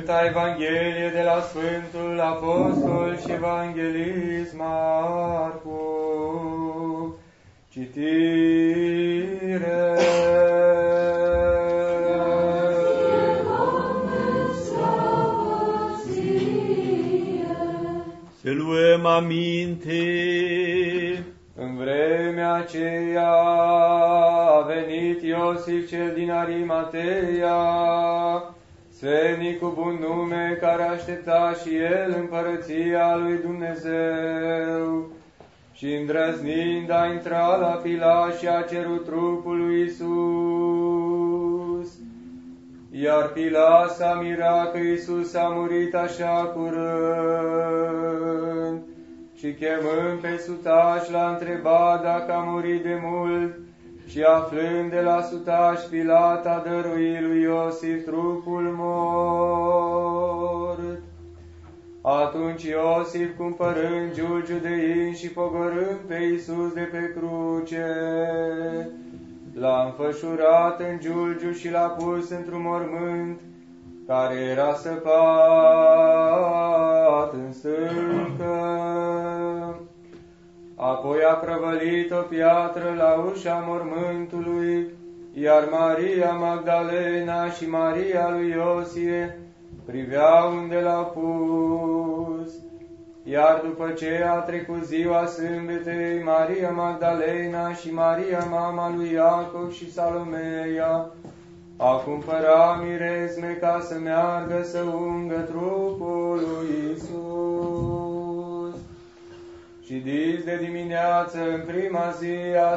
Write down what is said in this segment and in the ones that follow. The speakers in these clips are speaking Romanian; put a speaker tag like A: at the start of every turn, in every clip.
A: Sfânta Evanghelie de la Sfântul Apostol și Evanghelist Marcu. Citire.
B: Să luăm aminte.
A: În vremea aceea a venit Iosif cel din Arimateia, sfetnic cu bun nume, care aștepta și el împărăția lui Dumnezeu, și îndrăznind a intrat la Pilat și a cerut trupul lui Iisus. Iar Pilat s-a mirat că Iisus a murit așa curând, și chemând pe sutaș l-a întrebat dacă a murit de mult, și aflând de la sutaș, Pilat a dăruit lui Iosif trupul mort. Atunci Iosif, cumpărând giulgiu de in și pogorând pe Iisus de pe cruce, l-a înfășurat în giulgiu și l-a pus într-un mormânt care era săpat în stâncă. Apoi a prăvălit o piatră la ușa mormântului, iar Maria Magdalena și Maria lui Iosie priveau unde l-a pus. Iar după ce a trecut ziua sâmbetei, Maria Magdalena și Maria mama lui Iacov și Salomeia a cumpărat mirezme ca să meargă să ungă trupul lui Iisus. Și dis de dimineață, în prima zi a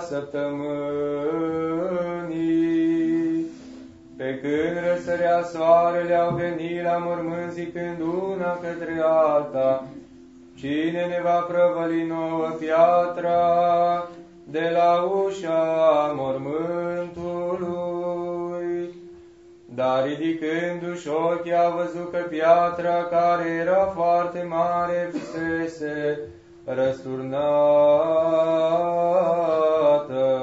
A: săptămânii, pe când răsărea soarele, au venit la mormânt zicând una către alta: cine ne va prăvăli nouă piatra de la ușa mormântului? Dar ridicându-și ochii a văzut că piatra, care era foarte mare, fusese răsturnată.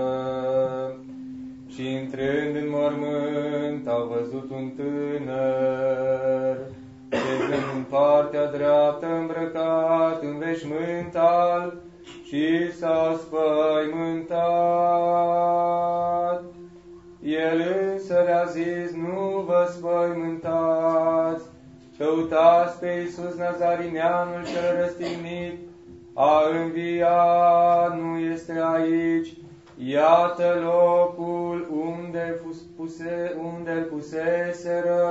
A: Și intrând în mormânt, au văzut un tânăr, șezând în partea dreaptă, îmbrăcat în veșmânt alb, și s-a spăimântat. El însă le-a zis: nu vă spăimântați, căutați pe Iisus Nazarineanul cel răstignit, a înviat, nu este aici, iată locul unde-l puseseră.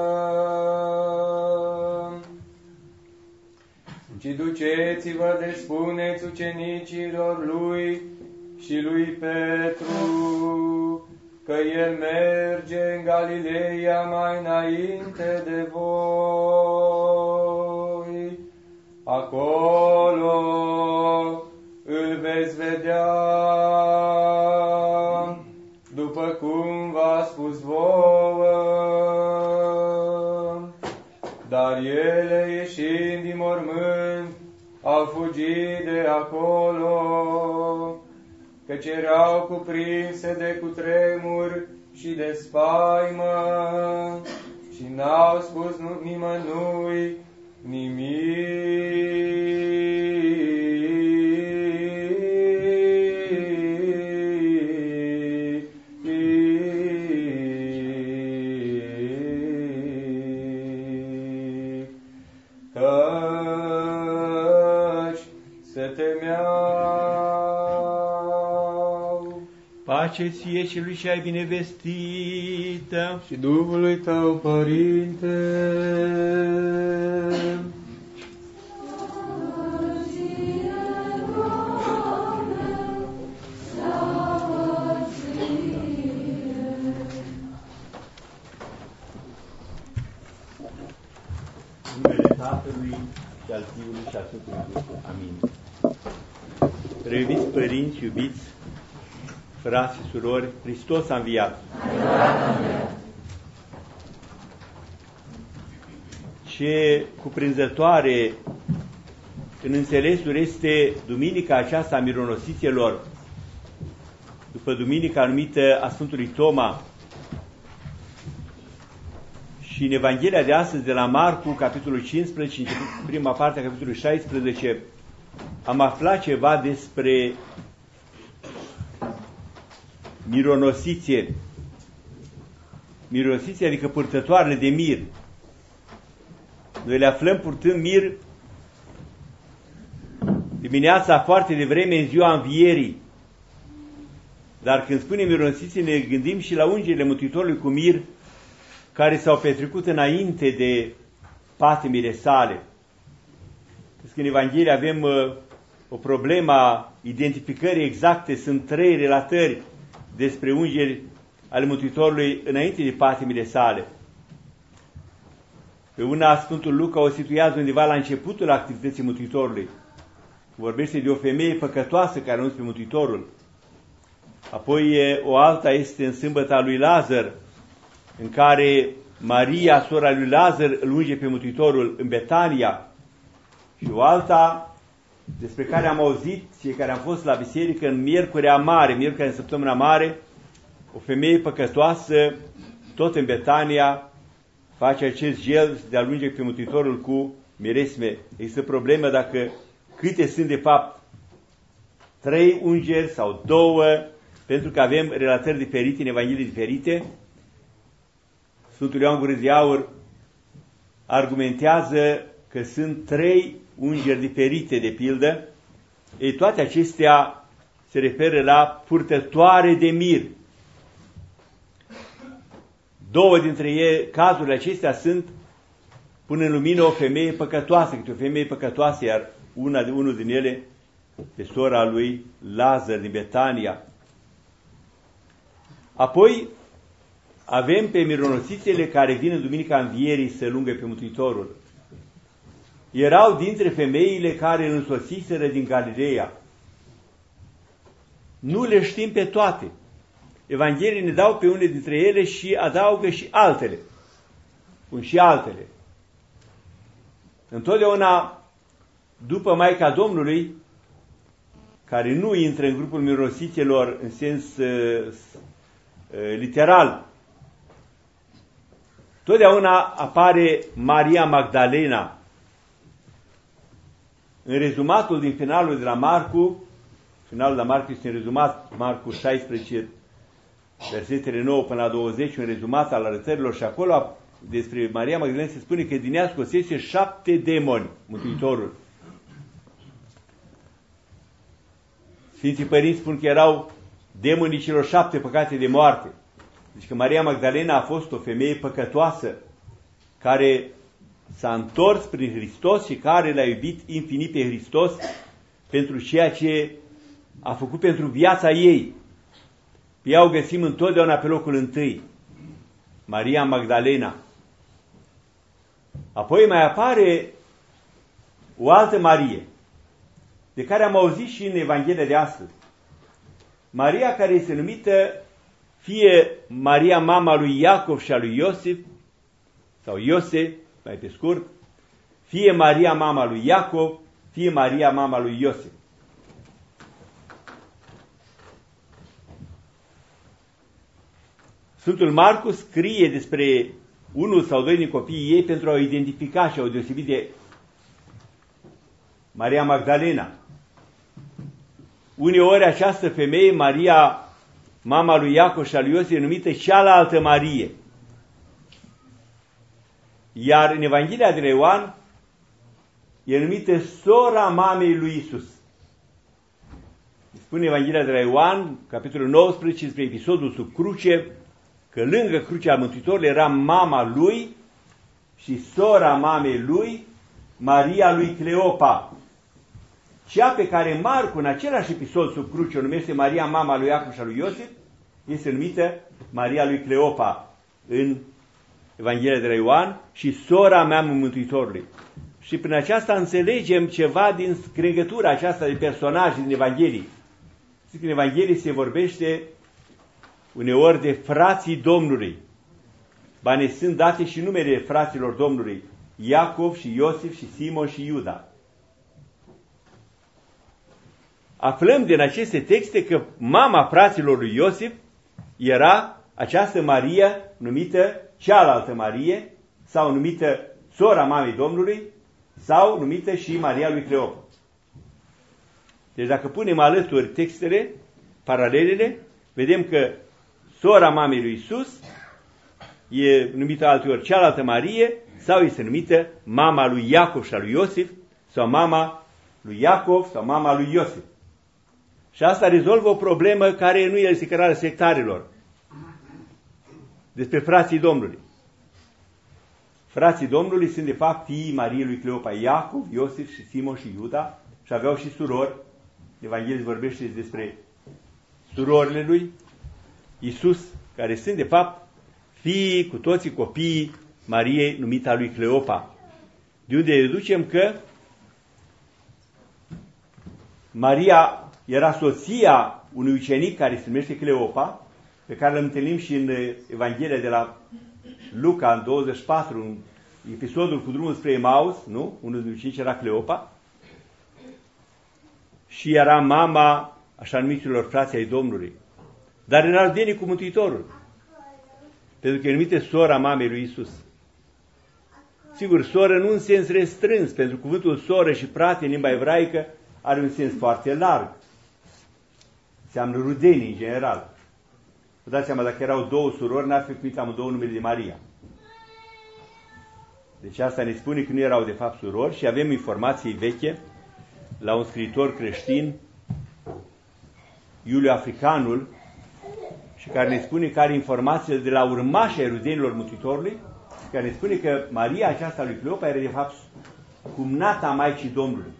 A: Ci duceți-vă, deci spuneți ucenicilor lui și lui Petru că el merge în Galileea mai înainte de voi. Acolo îl veți vedea, după cum v-a spus vouă. Dar ele, ieșind din mormânt, au fugit de acolo, căci erau cuprinse de cutremur și de spaimă, și n-au spus nimănui nimic. Căci se temeau.
B: Pace ție celui ce ai binevestită
A: Și Duhului tău, Părinte.
B: în numele Tatălui și al Fiului și al Sfântului Duh. Amin. Iubiți părinți, iubiți frați și surori, Hristos a înviat. Ce cuprinzătoare în înțelesul este duminica aceasta a mironosiților, după duminica numită a Sfântului Toma, Și în Evanghelia de astăzi de la Marcu, capitolul 15, prima parte a capitolului 16, am aflat ceva despre mironosițe. Mironosițe adică purtătoarele de mir. Noi le aflăm purtând mir dimineața foarte devreme în ziua învierii. Dar când spunem mironosițe ne gândim și la ungerile Mântuitorului cu mir care s-au petrecut înainte de patimile sale. În Evanghelie avem o problemă a identificării exacte. Sunt 3 relatări despre ungeri ale Mântuitorului înainte de patimile sale. Pe una, Sfântul Luca o situează undeva la începutul activității Mântuitorului. Vorbește de o femeie păcătoasă care anunță pe Mântuitorul. Apoi o alta este în sâmbăta lui Lazar, în care Maria, sora lui Lazar, îl unge pe Mântuitorul în Betania. Și o alta despre care am auzit, cei care am fost la biserică, în Miercurea Mare, Miercurea în Săptămâna Mare, o femeie păcătoasă, tot în Betania, face acest gel de a unge pe Mântuitorul cu miresme. Există problemă dacă câte sunt de fapt 3 ungeri sau 2, pentru că avem relatări diferite în Evanghelii diferite. Sfântul Ioan Gură de Aur argumentează că sunt 3 ungeri diferite, de pildă. Ei, toate acestea se referă la purtătoare de mir. 2 dintre cazurile acestea sunt pun în lumină o femeie păcătoasă, câte o femeie păcătoasă, iar unul din ele pe sora lui Lazar din Betania. Apoi avem pe mironosițele care vin în Duminica Învierii să lungă pe Mântuitorul. Erau dintre femeile care îl însoțiseră din Galileea. Nu le știm pe toate. Evanghelii ne dau pe unele dintre ele și adaugă și altele. Pun și altele. Întotdeauna, după Maica Domnului, care nu intră în grupul mironosițelor în sens literal, totdeauna apare Maria Magdalena. În rezumatul din finalul de la Marcu, finalul de la Marcu este în rezumat, Marcu 16, versetele 9 până la 20, un rezumat al arătărilor, și acolo despre Maria Magdalena se spune că din ea scosese 7 demoni, Mântuitorul. Sfinții Părinți spun că erau demonii celor 7 păcate de moarte. Deci că Maria Magdalena a fost o femeie păcătoasă care s-a întors prin Hristos și care l-a iubit infinit pe Hristos pentru ceea ce a făcut pentru viața ei. Pe ea o găsim întotdeauna pe locul întâi, Maria Magdalena. Apoi mai apare o altă Marie, de care am auzit și în Evanghelia de astăzi. Maria care este numită fie Maria mama lui Iacov și a lui Iosif, sau Iose, mai pe scurt, fie Maria mama lui Iacov, fie Maria mama lui Iosif. Sfântul Marcu scrie despre unul sau 2 din copiii ei pentru a o identifica și a o deosebi de Maria Magdalena. Uneori această femeie, Maria, mama lui Iacov și a lui Iosif, e numită cealaltă Marie. Iar în Evanghelia de la Ioan e numită sora mamei lui Isus. Spune Evanghelia de la Ioan, capitolul 19, despre episodul sub cruce, că lângă crucea Mântuitorului era mama lui și sora mamei lui, Maria lui Cleopa. Cea pe care Marcu, în același episod sub cruce, o numește Maria mama lui Iacov și a lui Iosif, este numită Maria lui Cleopa în Evanghelia de la Ioan și sora mea Mântuitorului. Și prin aceasta înțelegem ceva din scregătura aceasta de personaje din Evanghelii. Zic că în Evanghelie se vorbește uneori de frații Domnului. Ba ne sunt date și numele fraților Domnului, Iacov și Iosif și Simon și Iuda. Aflăm din aceste texte că mama fraților lui Iosif era această Maria numită cealaltă Marie, sau numită sora mamei Domnului, sau numită și Maria lui Cleopa. Deci dacă punem alături textele, paralelele, vedem că sora mamei lui Iisus e numită alteori cealaltă Marie, sau este numită mama lui Iacov și a lui Iosif, sau mama lui Iacov sau mama lui Iosif. Și asta rezolvă o problemă care nu este cărarea sectarilor. Despre frații Domnului. Frații Domnului sunt de fapt fiii Mariei lui Cleopa, Iacov, Iosif și Simon și Iuda, și aveau și surori. Evanghelia vorbește despre surorile lui Iisus, care sunt de fapt fiii, cu toții copiii Mariei numita lui Cleopa. De unde deducem că Maria era soția unui ucenic care se numește Cleopa, pe care îl întâlnim și în Evanghelia de la Luca, în 24, în episodul cu drumul spre Emaus, nu? Unul din ucenici era Cleopa, și era mama așa numiților frații ai Domnului. Dar era rudenie cu Mântuitorul, pentru că e numită sora mamei lui Iisus. Sigur, soră nu în sens restrâns, pentru cuvântul soră și frate în limba evraică are un sens foarte larg. Înseamnă rudenii în general. Vă dați seama, dacă erau două surori, n-ar fi primit amândouă numele de Maria. Deci asta ne spune că nu erau de fapt surori și avem informații veche la un scriitor creștin, Iuliu Africanul, și care ne spune că are informațiile de la urmașii rudenilor Mântuitorului, care ne spune că Maria aceasta lui Cleopa era de fapt cumnata Maicii Domnului.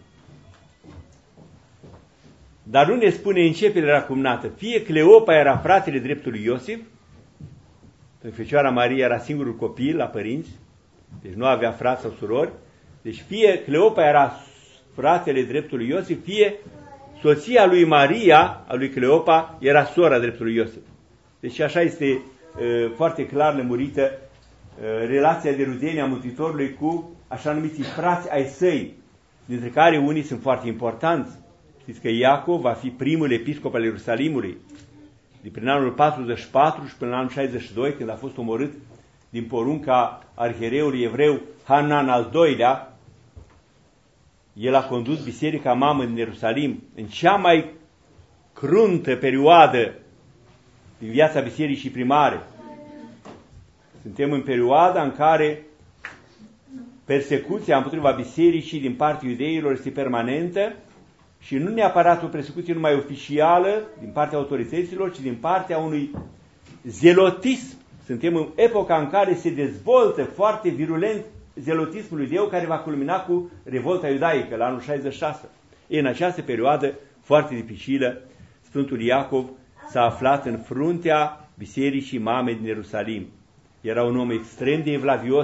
B: Dar nu ne spune în ce fel era cumnată. Fie Cleopa era fratele dreptului Iosif, pentru că Fecioara Maria era singurul copil la părinți, deci nu avea frați sau surori, deci fie Cleopa era fratele dreptului Iosif, fie soția lui Maria, a lui Cleopa, era sora dreptului Iosif. Deci așa este foarte clar lămurită relația de rudenie a Mântuitorului cu așa numiții frați ai săi, dintre care unii sunt foarte importanți. Știți că Iacov va fi primul episcop al Ierusalimului, de prin anul 44 și până în anul 62, când a fost omorât din porunca arhiereului evreu Hanan al II-lea. El a condus biserica mamă din Ierusalim în cea mai cruntă perioadă din viața bisericii primare. Suntem în perioada în care persecuția împotriva bisericii din partea iudeilor este permanentă și nu neapărat o persecuție numai oficială din partea autorităților, ci din partea unui zelotism. Suntem în epoca în care se dezvoltă foarte virulent zelotismul iudeu, care va culmina cu revolta iudaică la anul 66. În această perioadă foarte dificilă, Sfântul Iacov s-a aflat în fruntea bisericii mame din Ierusalim. Era un om extrem de evlavios.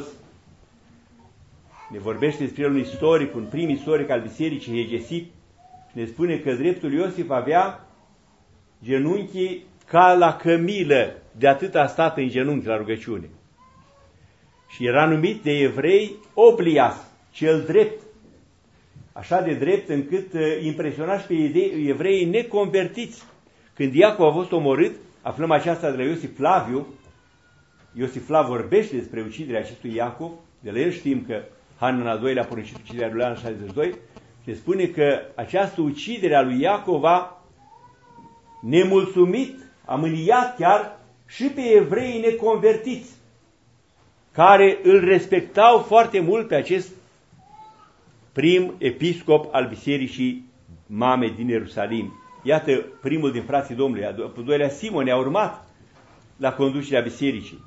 B: Ne vorbește despre el un istoric, un prim istoric al bisericii, Hegesip, ne spune că dreptul Iosif avea genunchii ca la cămilă, de atât a stat în genunchi la rugăciune. Și era numit de evrei Oblias, cel drept. Așa de drept încât impresiona și pe evreii neconvertiți. Când Iacov a fost omorât, aflăm aceasta de la Iosif Flaviu. Iosif Flav vorbește despre uciderea acestui Iacov. De la el știm că Hanan al II-lea a poruncit uciderea lui în 62. Se spune că această ucidere a lui Iacov a nemulțumit, a mâniat chiar și pe evreii neconvertiți, care îl respectau foarte mult pe acest prim episcop al bisericii mame din Ierusalim. Iată, primul din frații Domnului, al doilea Simon, ne-a urmat la conducerea bisericii.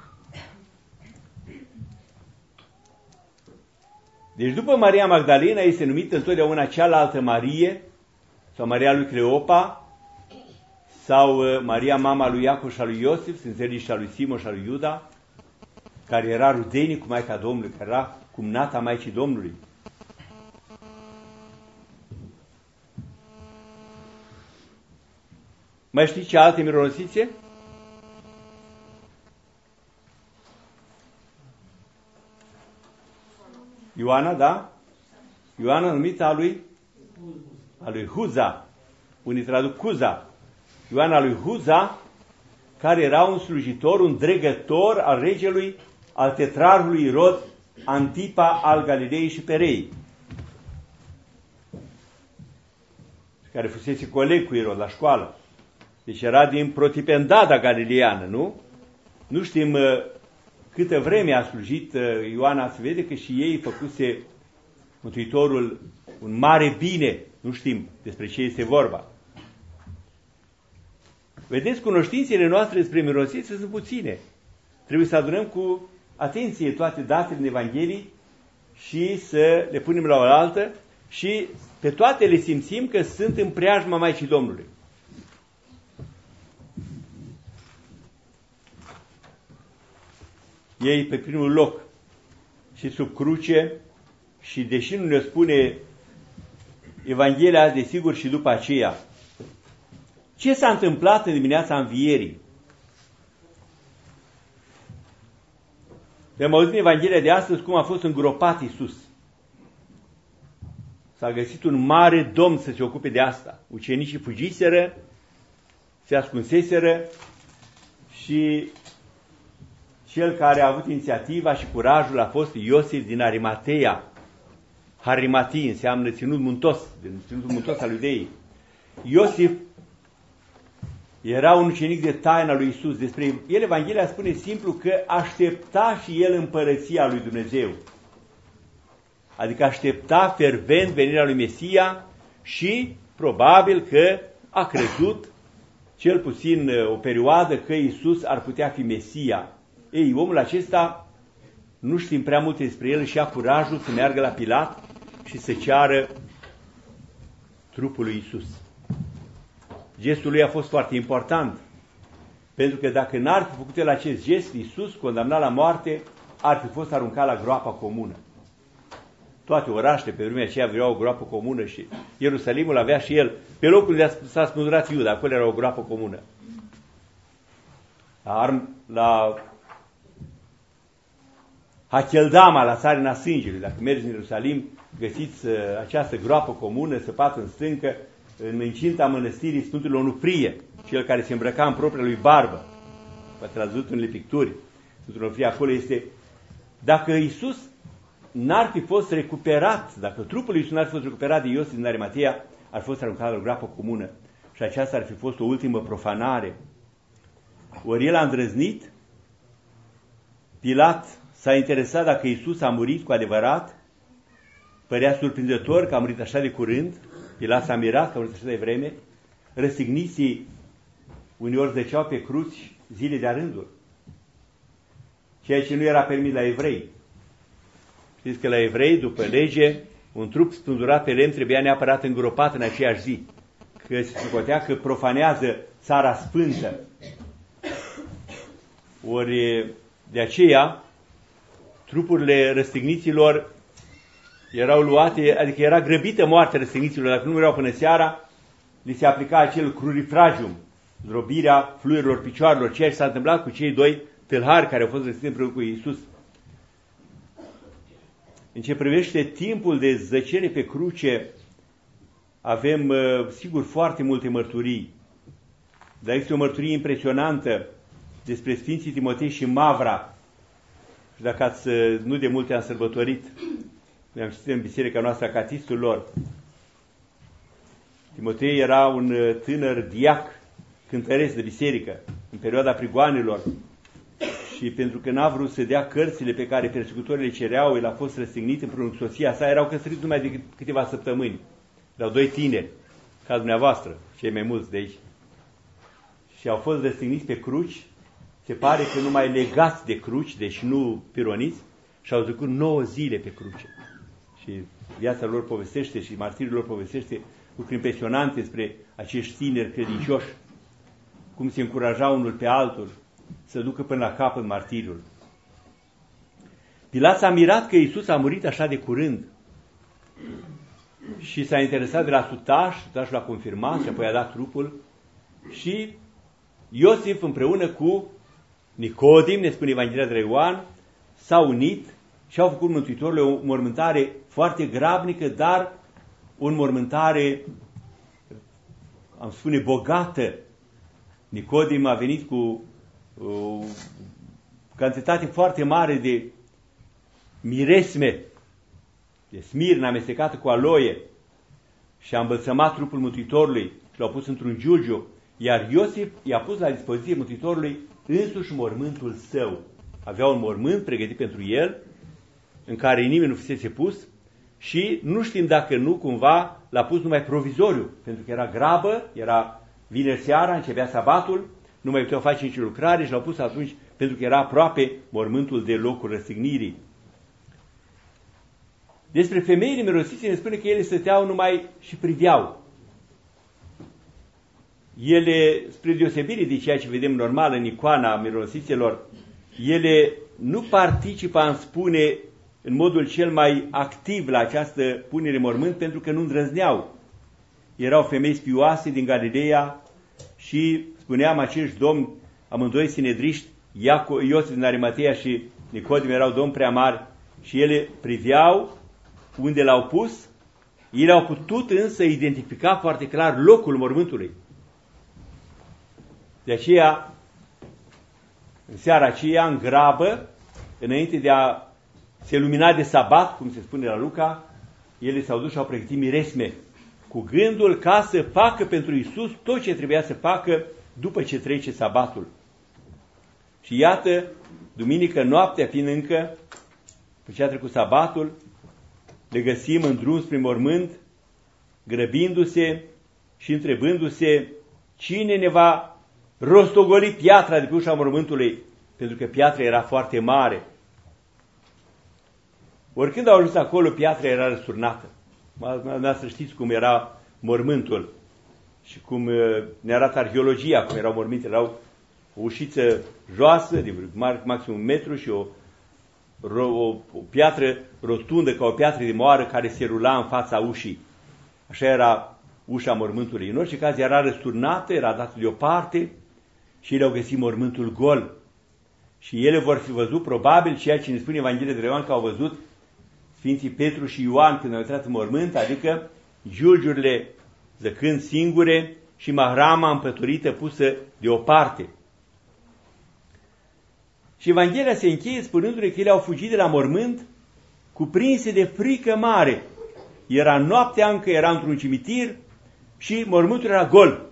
B: Deci după Maria Magdalena este numită întotdeauna cealaltă Marie, sau Maria lui Cleopa, sau Maria mama lui Iacov și a lui Iosif, sunt zilii și a lui Simon și a lui Iuda, care era rudenie cu Maica Domnului, care era cumnata Maicii Domnului. Mai știți ce alte mironosițe? Ioana, da? Ioana numită a lui Huza. Unii traduc Cuza. Ioana lui Huza, care era un slujitor, un dregător al regelui al tetrarhului Irod, Antipa al Galilei și Perei, care fusese coleg cu Irod la școală. Deci era din protipendada galileană, nu? Nu știm câtă vreme a slujit Ioana, se vede că și ei făcuse Mântuitorul un mare bine. Nu știm despre ce este vorba. Vedeți, cunoștințele noastre despre mirosit sunt puține. Trebuie să adunăm cu atenție toate datele în Evanghelii și să le punem la oaltă și pe toate le simțim că sunt în preajma Maicii Domnului. Ei pe primul loc și sub cruce, și deși nu ne spune Evanghelia, desigur, și după aceea, ce s-a întâmplat în dimineața învierii? Am auzit în Evanghelia de astăzi cum a fost îngropat Iisus. S-a găsit un mare domn să se ocupe de asta. Ucenicii fugiseră, se ascunseseră și cel care a avut inițiativa și curajul a fost Iosif din Arimatea. Harimatii înseamnă ținut muntos, ținutul muntos al iudeii. Iosif era un ucenic de taina lui Iisus. Despre el Evanghelia spune simplu că aștepta și el împărăția lui Dumnezeu. Adică aștepta fervent venirea lui Mesia și probabil că a crezut cel puțin o perioadă că Iisus ar putea fi Mesia. Ei, omul acesta, nu știm prea multe despre el, și a curajul să meargă la Pilat și să ceară trupul lui Iisus. Gestul lui a fost foarte important, pentru că dacă n-ar fi făcut el acest gest, Iisus, condamnat la moarte, ar fi fost aruncat la groapa comună. Toate orașele pe vremea aceea aveau o groapă comună și Ierusalimul avea și el, pe locul unde s-a spânzurat Iuda, acolo era o groapă comună. La Hacheldama, la țarina sângelui, dacă mergeți în Ierusalim, găsiți această groapă comună săpată în stâncă, în incinta mănăstirii Sfântului Onufrie, cel care se îmbrăca în propria lui barbă. Poate l-ați văzut în unele picturi. Sfântul Onufrie acolo este. Dacă Iisus n-ar fi fost recuperat, dacă trupul lui Iisus n-ar fi fost recuperat de Iosif din Arimatea, ar fi fost aruncat la o groapă comună. Și aceasta ar fi fost o ultimă profanare. Ori el a îndrăznit, Pilat s-a interesat dacă Iisus a murit cu adevărat, părea surprinzător că a murit așa de curând, Pilat s-a mirat că a murit așa de vreme, răstigniții uneori zăceau pe cruci zile de-a rândul, ceea ce nu era permis la evrei. Știți că la evrei, după lege, un trup spânzurat pe lemn trebuia neapărat îngropat în aceeași zi, că se socotea că profanează țara sfântă. Ori de aceea, trupurile răstigniților erau luate, adică era grăbită moartea răstigniților, dacă nu mureau până seara, li se aplica acel crurifragium, zdrobirea fluierilor picioarelor, ceea ce s-a întâmplat cu cei doi tâlhari care au fost răstigniți împreună cu Iisus. În ce privește timpul de zăcere pe cruce, avem, sigur, foarte multe mărturii, dar este o mărturie impresionantă despre Sfinții Timotei și Mavra. Și dacă nu de multe am sărbătorit, ne-am citit în biserica noastră catistul lor. Timotei era un tânăr diac, cântăresc de biserică, în perioada prigoanelor, și pentru că n-a vrut să dea cărțile pe care persecutorii le cereau, el a fost răstignit împreună cu soția sa, erau căsătoriți numai de câteva săptămâni. Erau doi tineri, ca dumneavoastră, cei mai mulți de aici. Și au fost răstigniți pe cruci, se pare că numai legați de cruci, deci nu pironiți, și au trecut 9 zile pe cruce. Și viața lor povestește și martirii lor povestește lucruri impresionante despre acești tineri credincioși, cum se încurajau unul pe altul să ducă până la capăt martiriul. Pilat s-a mirat că Iisus a murit așa de curând și s-a interesat de la sutaș, sutașul l-a confirmat și apoi a dat trupul, și Iosif împreună cu Nicodim, ne spune Evanghelia de Ioan, s-au unit și au făcut Mântuitorului o mormântare foarte grabnică, dar o mormântare, am spune, bogată. Nicodim a venit cu cantitate foarte mare de miresme, de smirnă amestecată cu aloie și a îmbălsămat trupul Mântuitorului și l-au pus într-un giurgiu, iar Iosif i-a pus la dispoziție Mântuitorului însuși mormântul său. Avea un mormânt pregătit pentru el, în care nimeni nu fusese pus și nu știm dacă nu cumva l-a pus numai provizoriu, pentru că era grabă, era vineri seara, începea sabatul, nu mai puteau face nici lucrare și l-au pus atunci pentru că era aproape mormântul de locul răstignirii. Despre femeile mirosițe ne spune că ele stăteau numai și priveau. Ele, spre deosebire de ceea ce vedem normal în icoana mirosițelor, ele nu participă, am spune, în modul cel mai activ la această punere mormânt, pentru că nu îndrăzneau. Erau femei spioase din Galileea și, spuneam, acești domni, amândoi sinedriști, Iosif din Arimatea și Nicodim, erau domni prea mari și ele priveau unde l-au pus. Ele au putut însă identifica foarte clar locul mormântului. De aceea, în seara aceea, în grabă, înainte de a se lumina de sabat, cum se spune la Luca, ele s-au dus și au pregătit miresme, cu gândul ca să facă pentru Iisus tot ce trebuia să facă după ce trece sabatul. Și iată, duminică noaptea fiind încă, după ce a trecut sabatul, le găsim în drum spre mormânt, grăbindu-se și întrebându-se cine ne va rostogoli piatra de pe ușa mormântului, pentru că piatra era foarte mare. Oricând au ajuns acolo, piatra era răsturnată. Să știți cum era mormântul și cum ne arată arheologia, cum erau morminte. Erau o ușiță joasă, de maxim 1 metru și o piatră rotundă, ca o piatră de moară, care se rula în fața ușii. Așa era ușa mormântului. În orice caz era răsturnată, era dată deoparte și ele au găsit mormântul gol. Și ele vor fi văzut probabil ceea ce ne spune Evanghelia de Ioan că au văzut Sfinții Petru și Ioan când au intrat în mormânt, adică giulgiurile zăcând singure și mahrama împăturită pusă deoparte. Și Evanghelia se încheie spunându-ne că ele au fugit de la mormânt cuprinse de frică mare. Era noaptea încă, era într-un cimitir și mormântul era gol.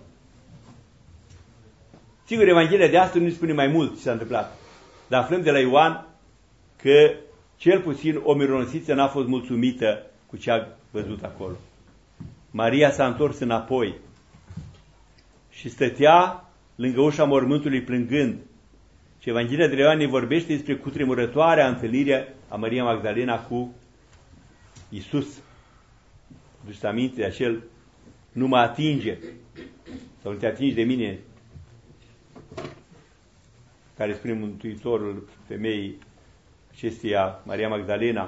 B: Sigur, Evanghelia de astăzi nu ne spune mai mult ce s-a întâmplat, dar aflăm de la Ioan că cel puțin o mironosiță n-a fost mulțumită cu ce a văzut acolo. Maria s-a întors înapoi și stătea lângă ușa mormântului plângând. Și Evanghelia de Ioan ne vorbește despre cutremurătoarea întâlnire a Maria Magdalena cu Iisus. Duceți aminte de acel nu mă atinge sau nu te atingi de mine, care spune Mântuitorul femeii acesteia, Maria Magdalena.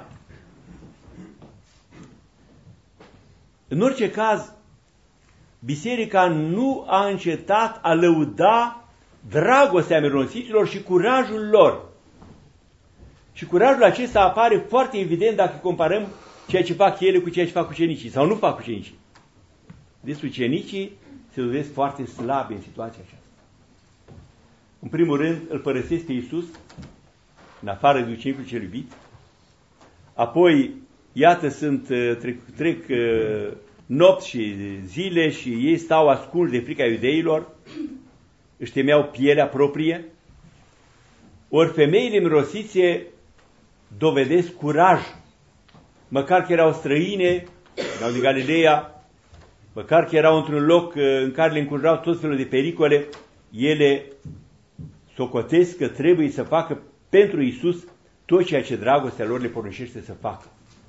B: În orice caz, biserica nu a încetat a lăuda dragostea mironosiților și curajul lor. Și curajul acesta apare foarte evident dacă comparăm ceea ce fac ele cu ceea ce fac ucenicii sau nu fac ucenicii. Deci ucenicii se dovedesc foarte slabi în situația aceasta. În primul rând, îl părăsesc pe Iisus în afară de ucenicul cel iubit. Apoi, iată, trec nopți și zile și ei stau asculți de frica iudeilor, își temeau pielea proprie. Ori femeile mirosițe dovedesc curaj, măcar că erau străine, erau din Galileea, măcar că erau într-un loc în care le înconjurau tot felul de pericole, ele socotesc că trebuie să facă pentru Iisus tot ceea ce dragostea lor le poruncește să facă.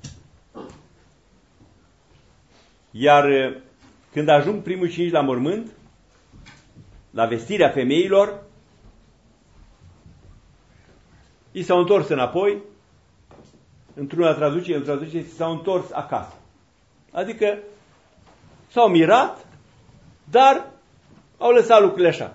B: Iar când ajung primul 5 la mormânt, la vestirea femeilor, i s-au întors înapoi, într-una traducere, s-au întors acasă. Adică s-au mirat, dar au lăsat lucrurile așa.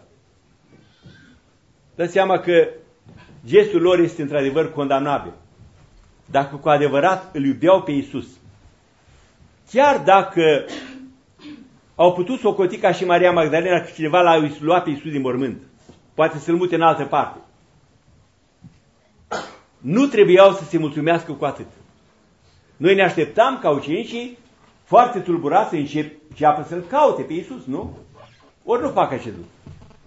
B: Dați seama că gestul lor este într-adevăr condamnabil. Dacă cu adevărat îl iubeau pe Iisus, chiar dacă au putut socoti ca și Maria Magdalena că cineva l-a luat pe Iisus din mormânt, poate să-l mute în altă parte. nu trebuiau să se mulțumească cu atât. Noi ne așteptam ca ucenicii foarte tulburați să înceapă să-L caute pe Iisus, nu? Ori nu fac acest lucru.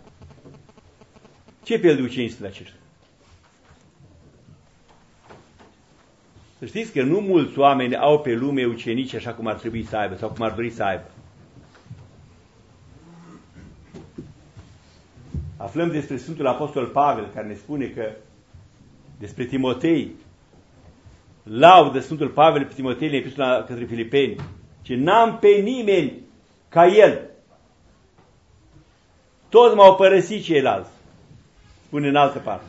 B: Ce fel de ucenici sunt aceștia? Să știți că nu mulți oameni au pe lume ucenici așa cum ar trebui să aibă sau cum ar dori să aibă. Aflăm despre Sfântul Apostol Pavel, care ne spune că despre Timotei, laudă Sfântul Pavel pe Timotei în epistola către Filipeni, ce n-am pe nimeni ca el. Toți m-au părăsit ceilalți, spune în altă parte.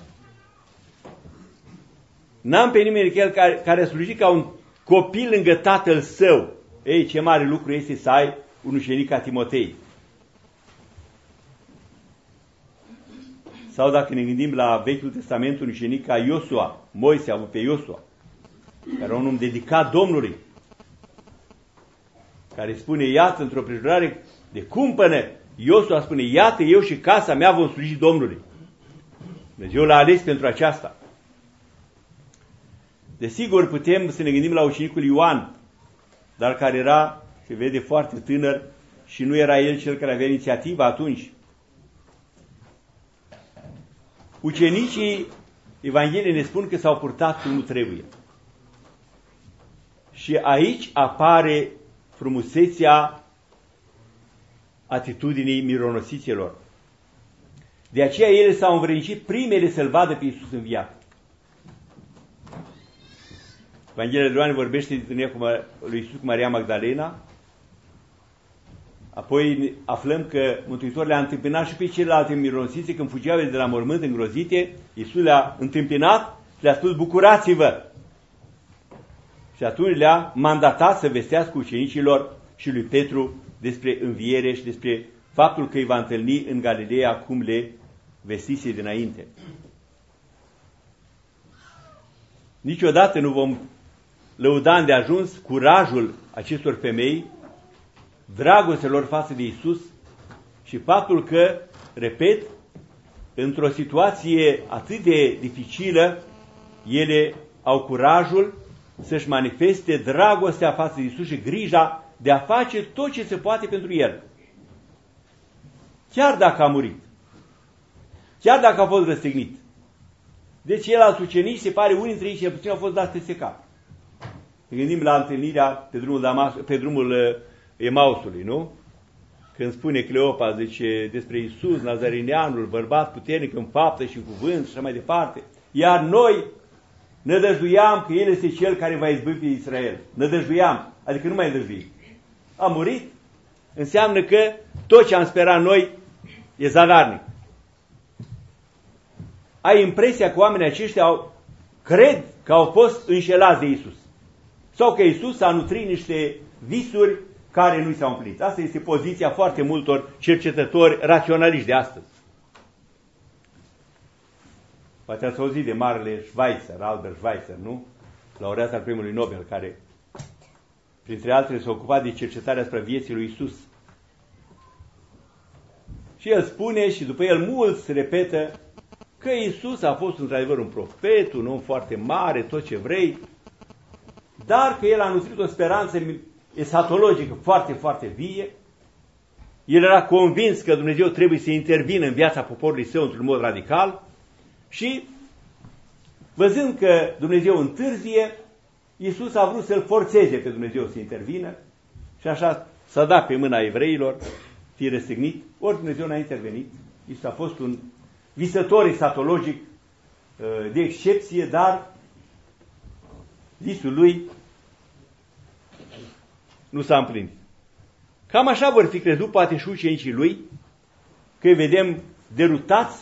B: N-am pe nimeni ca el care a slujit ca un copil lângă tatăl său. Ei, ce mare lucru este să ai un ucenic ca Timotei. Sau dacă ne gândim la Vechiul Testament, un ucenic ca Iosua, Moise a avut pe Iosua, care era un om dedicat Domnului, care spune, iată, într-o prejurare de cumpănă, Iosua spune, iată, eu și casa mea vom sluji Domnului. Dumnezeu l-a ales pentru aceasta. Desigur, putem să ne gândim la ucenicul Ioan, dar care era, se vede, foarte tânăr și nu era el cel care avea inițiativa atunci. Ucenicii Evangheliei ne spun că s-au purtat cum nu trebuie. Și aici apare frumusețea atitudinii mironosiților. De aceea ele s-au învrednicit primele să-L vadă pe Iisus înviat. Evanghelia de Ioan vorbește de întâlnirea lui Iisus cu Maria Magdalena. Apoi aflăm că Mântuitorul le-a întâmpinat și pe celelalte mironosițe când fugeau de la mormânt îngrozite. Iisus le-a întâmpinat și le-a spus, bucurați-vă! Și atunci le-a mandatat să vestească ucenicilor și lui Petru despre înviere și despre faptul că îi va întâlni în Galileea cum le vestise dinainte. Niciodată nu vom lăuda îndeajuns curajul acestor femei, dragostea lor față de Iisus și faptul că, repet, într-o situație atât de dificilă, ele au curajul să-și manifeste dragostea față de Iisus și grija de a face tot ce se poate pentru El. Chiar dacă a murit, chiar dacă a fost răstignit. Deci ceilalți ucenici, se pare, unii dintre ei cel puțin au fost dați peste cap. Ne gândim la întâlnirea pe drumul Emausului, nu? Când spune Cleopa, zice, despre Iisus, Nazarineanul, bărbat puternic în faptă și în cuvânt și așa mai departe. Iar noi nădăjduiam că El este Cel care va izbăvi pe Israel. Nădăjduiam, adică nu mai nădăjduim. A murit, înseamnă că tot ce am sperat noi e zadarnic. Ai impresia că oamenii aceștia cred că au fost înșelați de Iisus. Sau că Iisus a nutrit niște visuri care nu s-au împlinit. Asta este poziția foarte multor cercetători raționaliști de astăzi. Poate ați auzit de marele Schweitzer, Albert Schweitzer, nu? Laureat al Premiului Nobel, care, printre altele, s-a ocupat de cercetarea asupra vieții lui Iisus. Și el spune, și după el mulți repetă, că Iisus a fost într-adevăr un profet, un om foarte mare, tot ce vrei, dar că el a nutrit o speranță esatologică foarte, foarte vie. El era convins că Dumnezeu trebuie să intervină în viața poporului său într-un mod radical și, văzând că Dumnezeu întârzie, Iisus a vrut să-l forțeze pe Dumnezeu să intervină și așa s-a dat pe mâna evreilor, fie răstignit, ori Dumnezeu n-a intervenit. Iisus a fost un visător esatologic de excepție, dar visul lui nu s-a împlinit. Cam așa vor fi crezut poate și ucenicii lui, că îi vedem derutați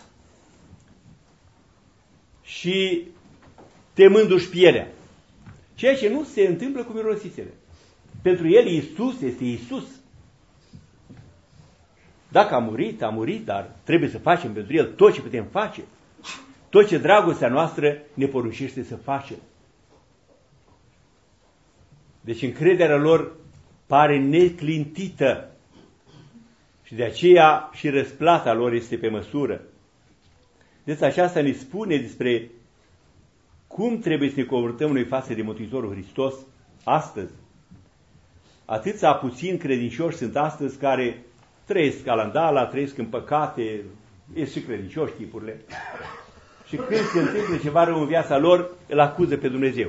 B: și temându-și pielea. Ceea ce nu se întâmplă cu mirosițele. Pentru el Iisus este Iisus. Dacă a murit, dar trebuie să facem pentru el tot ce putem face. Tot ce dragostea noastră ne poruncește să facem. Deci încrederea lor pare neclintită și de aceea și răsplata lor este pe măsură. Deci aceasta ne spune despre cum trebuie să ne comportăm noi față de Mântuitorul Hristos astăzi? Atâția puțini credincioși sunt astăzi care trăiesc calandala, trăiesc în păcate, ies și credincioși tipurile. Și când se întâmplă ceva rău în viața lor, îl acuză pe Dumnezeu.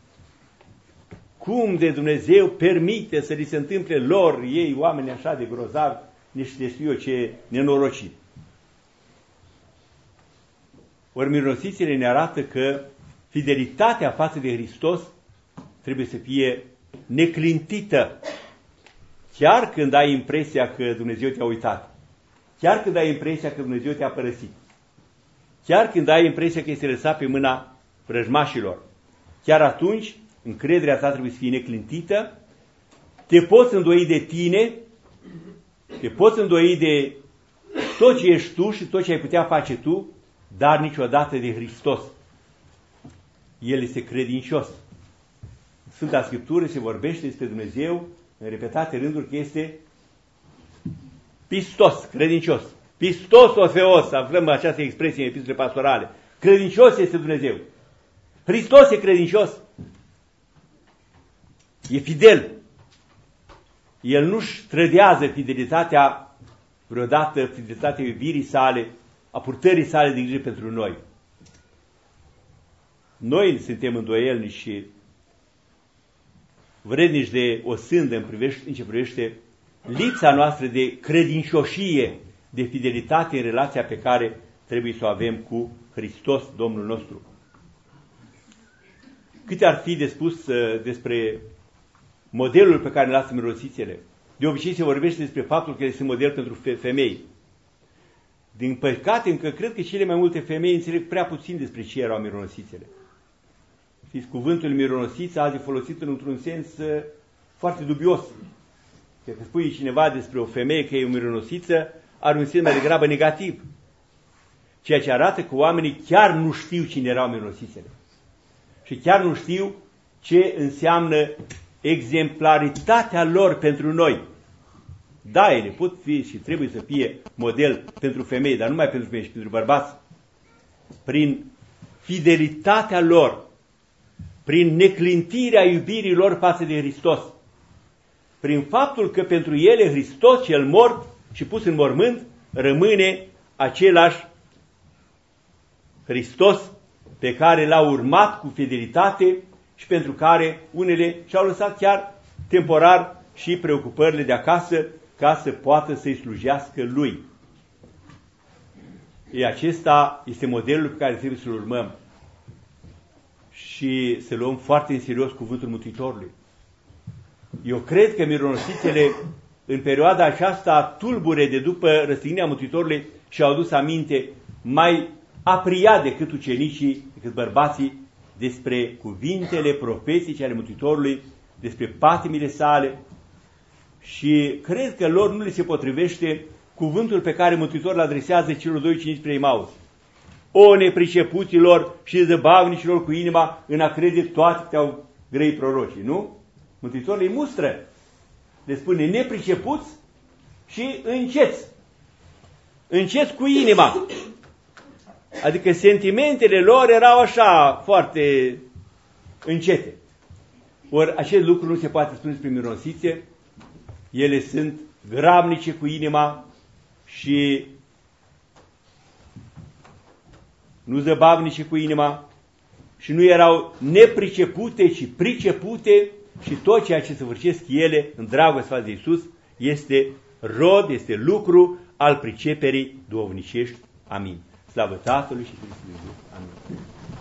B: Cum de Dumnezeu permite să li se întâmple lor, ei, oameni așa de grozavi, niște știu eu ce nenorocit. Ori mironosițele ne arată că fidelitatea față de Hristos trebuie să fie neclintită. Chiar când ai impresia că Dumnezeu te-a uitat, chiar când ai impresia că Dumnezeu te-a părăsit, chiar când ai impresia că este lăsat pe mâna vrăjmașilor, chiar atunci încrederea ta trebuie să fie neclintită, te poți îndoi de tine, te poți îndoi de tot ce ești tu și tot ce ai putea face tu, dar niciodată de Hristos. El este credincios. În Sfânta Scriptură se vorbește despre Dumnezeu în repetate rânduri că este pistos, credincios. Pistos o feos, aflăm această expresie în epistole pastorale. Credincios este Dumnezeu. Hristos e credincios. E fidel. El nu-și trădează fidelitatea vreodată, fidelitatea iubirii sale, a purtării sale de grijă pentru noi. Noi suntem îndoielnici și vrednici de o sândă în ce privește lipsa noastră de credincioșie, de fidelitate în relația pe care trebuie să o avem cu Hristos, Domnul nostru. Câte ar fi de spus despre modelul pe care îl lasă mirosițele? De obicei se vorbește despre faptul că este model pentru femei. Din păcate, încă cred că cele mai multe femei înțeleg prea puțin despre ce erau mironosițele. Știți, cuvântul mironosiță azi e folosit într-un sens foarte dubios. Dacă spui cineva despre o femeie că e o mironosiță, are un sens mai degrabă negativ. Ceea ce arată că oamenii chiar nu știu cine erau mironosițele. Și chiar nu știu ce înseamnă exemplaritatea lor pentru noi. Da, ele pot fi și trebuie să fie model pentru femei, dar nu numai pentru femei, și pentru bărbați. Prin fidelitatea lor, prin neclintirea iubirii lor față de Hristos, prin faptul că pentru ele Hristos cel mort și pus în mormânt rămâne același Hristos pe care l-au urmat cu fidelitate și pentru care unele și-au lăsat chiar temporar și preocupările de acasă ca să poată să-i slujească Lui. Acesta este modelul pe care trebuie să-l urmăm și să luăm foarte în serios cuvântul Mântuitorului. Eu cred că mironosițele în perioada aceasta tulbure de după răstignirea Mântuitorului și-au adus aminte mai apriat decât ucenicii, decât bărbații, despre cuvintele profetice ale Mântuitorului, despre patimile sale, și cred că lor nu le se potrivește cuvântul pe care Mântuitorul îl adresează celor doi ucenici spre Emaus. O nepricepuților și zăbavnicilor cu inima în a crede toate că au grei prorocii, nu? Mântuitorul îi mustră. Le spune nepricepuți și înceți. Înceți cu inima. Adică sentimentele lor erau așa, foarte încete. Ori acest lucru nu se poate spune despre mironosițe. Ele sunt grabnice cu inima și nu zăbavnice cu inima și nu erau nepricepute, ci pricepute, și tot ceea ce săvârșesc ele în dragoste față de Iisus este rod, este lucru al priceperii duhovnicești. Amin. Slavă Tatălui și Fiului. Amin.